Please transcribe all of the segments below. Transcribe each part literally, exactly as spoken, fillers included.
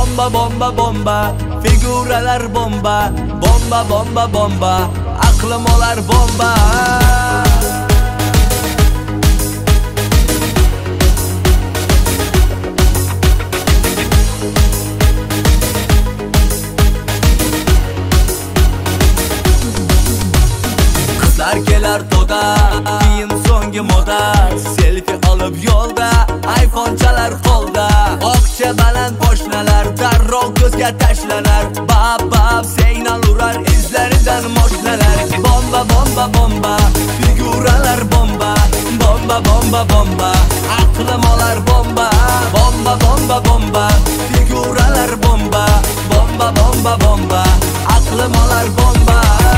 Bomba bomba bomba, figuralar bomba. Bomba bomba bomba, aqlim olar bomba. Qizlar kelar to'da, keyin so'nggi moda. Selfie olib yo'lda, iPhone chalar qo'lda. Oqcha baland poshnalar darrov ko'zga tashlanar. Bab bab signal urar izlaridan moshnalar. Bomba bomba bomba, figuralar bomba. Bomba bomba bomba, aqlim olar bomba. Bomba bomba bomba, figuralar bomba. Bomba bomba bomba, aqlim olar bomba.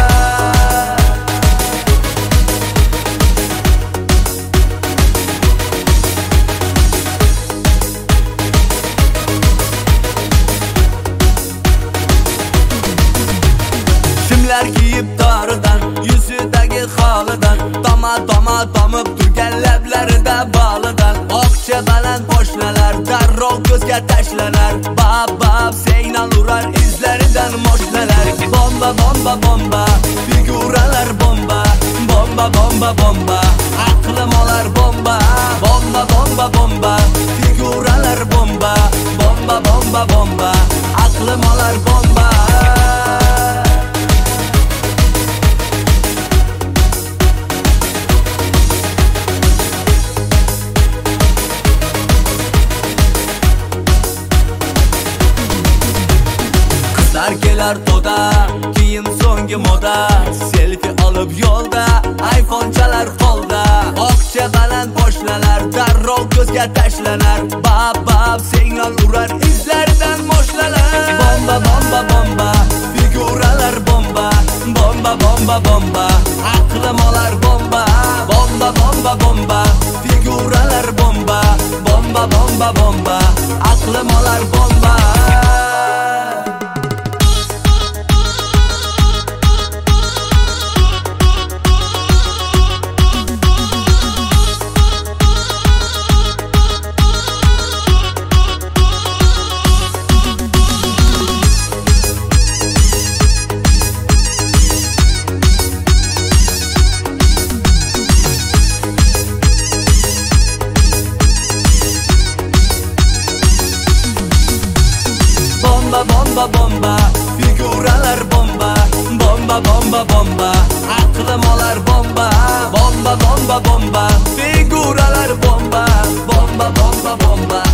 Kiyib doridan, yuzidagi holidan, toma toma tomib turgan lablarida balidan. Oqcha baland poshnalar darrov ko'zga tashlanar. Bab bab signal urar izlaridan moshnalar. Bomba bomba bomba, figuralar bomba. Bomba bomba bomba, aqlim olar bomba. Bomba bomba bomba, figuralar bomba. Bomba bomba bomba, aqlim olar bomba. Qizlar kelar to'da, keyin so'nggi moda. Selfie olib yo'lda, iPhone chalar qo'lda. Oqcha baland poshnalar darrov ko'zga tashlanar. Bab bab signal urar izlaridan moshnalar. Bomba bomba bomba, figuralar bomba. Bomba bomba bomba, aqlim olar bomba. Bomba bomba bomba, figuralar bomba. Bomba bomba bomba, aqlim olar bomba. Bomba bomba bomba, figuralar bomba. Bomba bomba bomba, aqlim olar bomba. Bomba bomba bomba, figuralar bomba. Bomba bomba bomba.